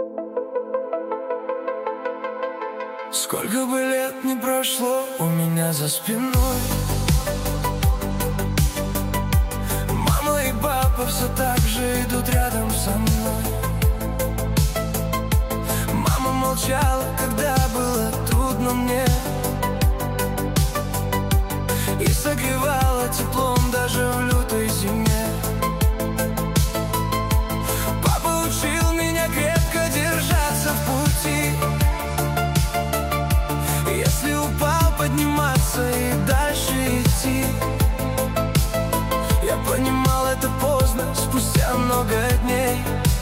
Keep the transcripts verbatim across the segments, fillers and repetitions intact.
Сколько бы лет ни прошло у меня за спиной, мама и папа все так же идут рядом со мной. Мама молчала, когда было трудно мне, и согревала теплом даже в лютой зиме. Папа учил меня крепко держаться в пути, если упал, подниматься и дальше идти. Я понимал это поздно, спустя много дней.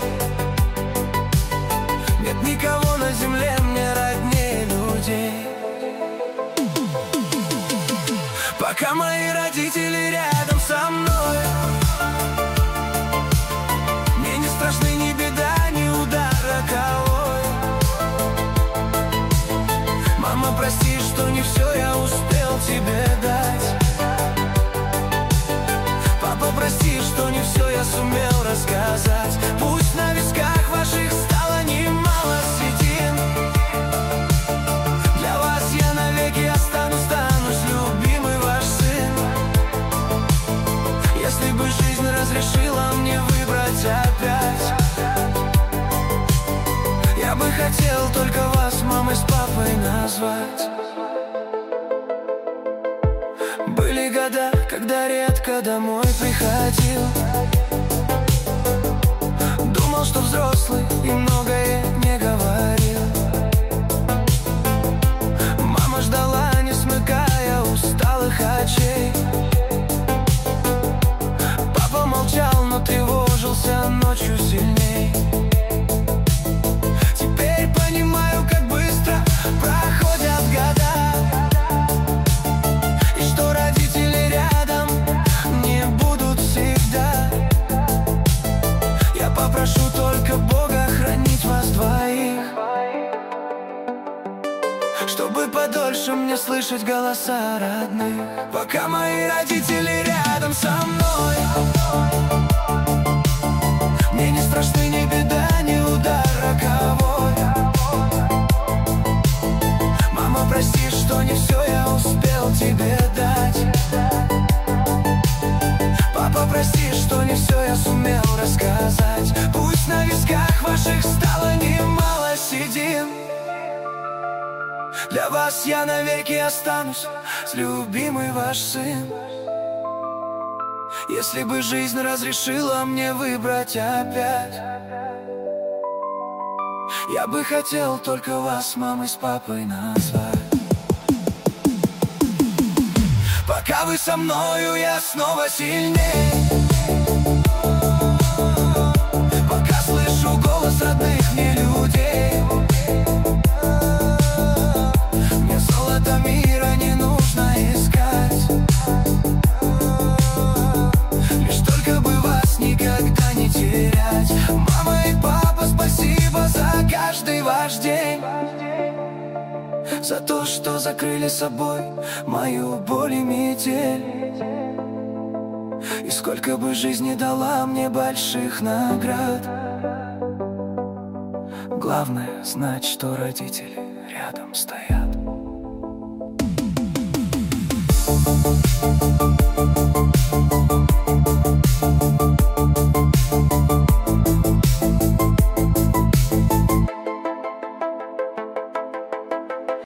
Нет никого на земле мне роднее людей. Пока мои родители рядом со мной, мне не страшны ни беда, ни удар роковой. Мама, прости, что не все я успел тебе дать. Папа, прости, что не все я сумел рассказать. Пусть на висках ваших стало немало седин, для вас я навеки останусь, станусь любимый ваш сын. Если бы жизнь разрешила мне выбрать опять, я бы хотел только вас мамой с папой назвать. Были года, когда редко домой приходил, думал, что взрослый и многое не говорил. Мама ждала, не смыкая усталых очей. Папа молчал, но тревожился ночью сильней. Теперь понимаю, как быстро проходят года, и что родители рядом не будут всегда. Я попрошу только Бога хранить вас двоих, чтобы подольше мне слышать голоса родных. Пока мои родители рядом со мной, мне не страшны ни беда, ни удар роковой. Мама, прости, что не все я успел тебе дать. Папа, прости, что не все я сумел рассказать. Пусть на висках ваших стало немало седин, для вас я навеки останусь, любимый ваш сын. Если бы жизнь разрешила мне выбрать опять, я бы хотел только вас мамой с папой назвать. Пока вы со мною, я снова сильней. Пока слышу голос родных мне людей, мне золото мира не нужно искать, лишь только бы вас никогда не терять. Мама и папа, спасибо за каждый ваш день, за то, что закрыли собой мою боль и метель. И сколько бы жизнь не дала мне больших наград, главное знать, что родители рядом стоят.